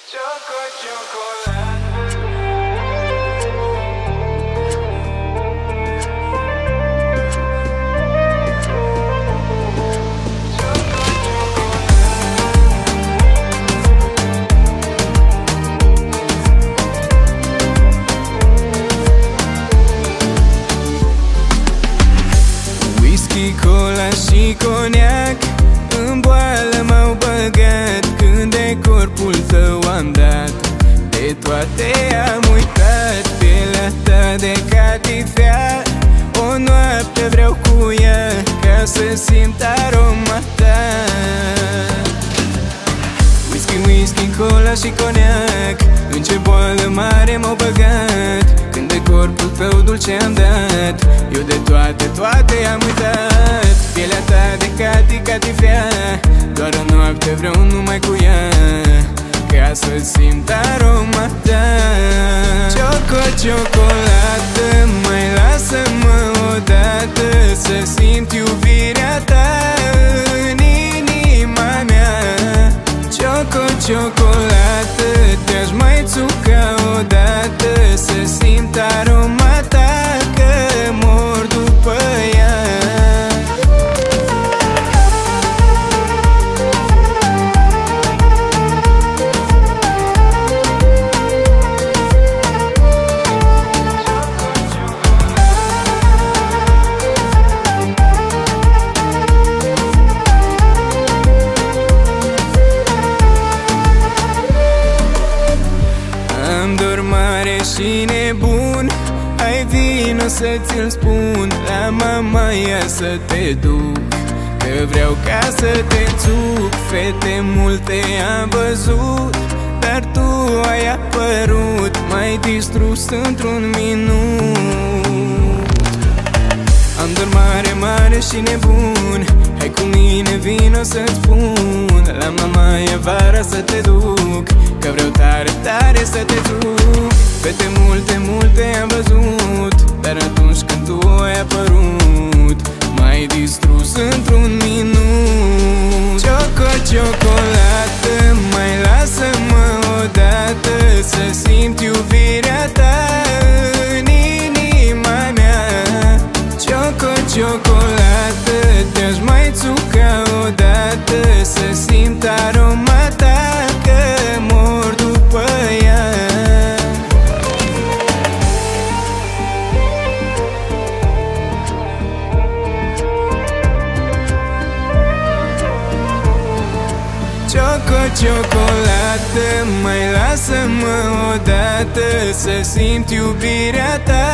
Whisky, cola și coniac în boală m-au băgat. Când de corpul tău am dat, de toate am uitat. Pielea ta de catifea, o noapte vreau cu ea, ca să simt aroma ta. Whisky, whisky, cola și coniac, în ce boală mare m-au băgat. Când de corpul tău dulce am dat, eu de toate am uitat. Pielea ta de catifea, doar o noapte vreau numai cu ea, ca să simt aroma ta. Ciocolată, mai lasă-mă odată să simt iubirea ta în inima mea. Ciocolată, te-aș mai țuca odată să simt aroma ta, că mor după ea. Am dor mare și nebun, hai vino să ți-l spun la mamaia să te duc, că vreau ca să te țuc. Fete multe am văzut, dar tu ai apărut, m-ai distrus într-un minut. Am dor mare și nebun, hai cu mine vino să-ți spun la mamaia vara să te duc, că vreau tare să te duc. Fete multe am văzut, dar atunci când tu ai apărut, m-ai distrus într-un minut. Ciocolată, mai lasă-mă odată să simt iubirea ta în inima mea. Ciocolată, te-aș mai țuca odată să simt aroma ta, că mor după ea. Ciocolată, mai lasă-mă odată să simt iubirea ta